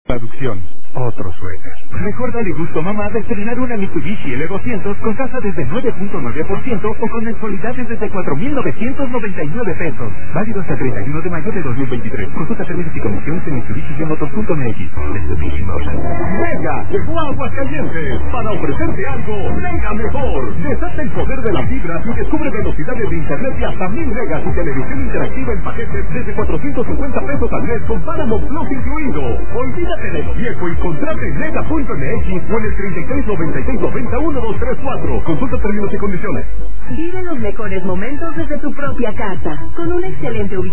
Traducción, otro suéter. Mejor dale gusto a mamá de estrenar una Mitsubishi L200 con tasa desde 9.9% o con mensualidades desde 4,999 pesos. Válido hasta 31 de mayo de 2023. Consulta términos y condiciones en MitsubishiMotors.mx. Mitsubishi Motors. Mega llegó a Aguascalientes para ofrecerte algo mega mejor. Desata el poder de la fibra y descubre velocidades de internet de hasta 1000 megas y televisión interactiva en paquetes desde 450 pesos al mes con Paramount Plus incluido. Olvídate de lo viejo y contrate en mega.mx o en el 3396901234. Consulta términos y condiciones. Vive los mejores momentos desde tu propia casa, con una excelente ubicación.